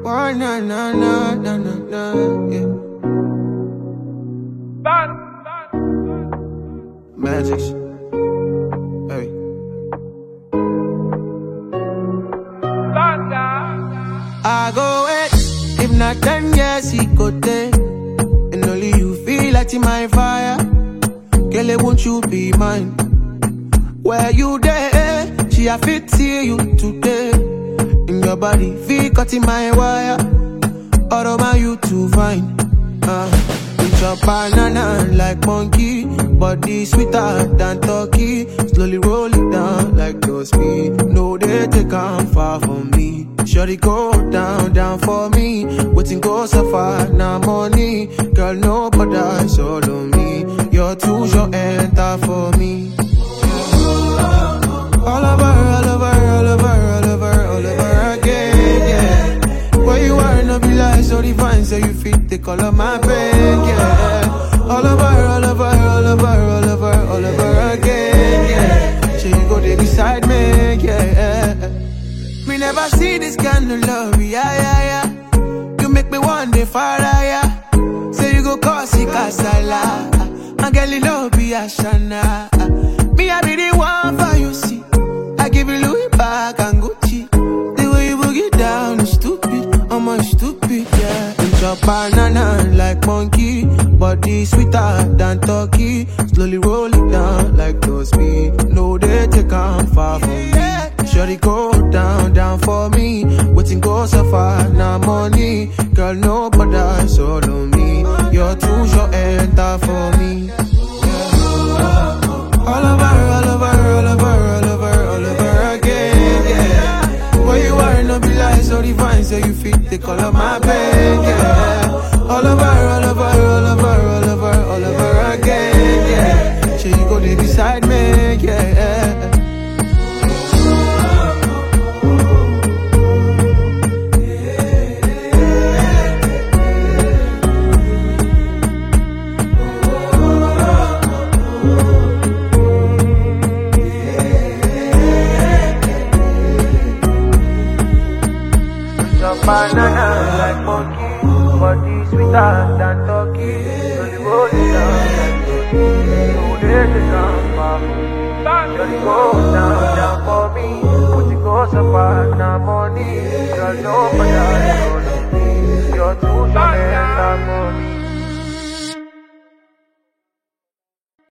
Oh, na na na na na na, yeah. Magic. Hey. I go wait. If not 10 years, he go take. And only you feel like in my fire. Girl, won't you be mine? Where you there? She a fit see you today. In your body, feel cut in my wire. All over you to find. With your banana like monkey. Body sweeter than turkey. Slowly roll it down like those speed. No, they take on far from me. Shorty go down, down for me. Waiting go so far, now money. Girl, nobody is all on me. You're too short, enter for me. All over, all over, all over, all over, all over again, yeah. Where you are, no be like so divine. So you fit the color my bed, yeah. All over, all over, all over, all over, all over again, yeah. So you go there beside me, yeah. Me never see this kind of love, yeah, yeah, yeah. You make me one day far, yeah. Say you go cause it casala. And girl, you know be a shana. Me, I be the one for you, see. I give you Louis back and Gucci. The way you boogie down is stupid. I'm a stupid, yeah. Eat your banana like monkey. Body sweeter than turkey. Slowly roll it down like those speed. No, they take on far from me. Shorty go down, down for me. Waiting go so far, now money. Girl, nobody is all on me. You're too short, enter for me. All over, all over, all over, all over, all over again, yeah. Where you are, no be like so divine. So you fit the color my bed, yeah. All over, all over, all over, all over, all over again, yeah. So you go there beside me, yeah. Banana like monkey, body sweeter than turkey. Slowly roll it down like turkey. No, they take on far. Slowly go down, down for me. Put it go so far, now money. Girl, nobody is on me. You're too short, enter for me.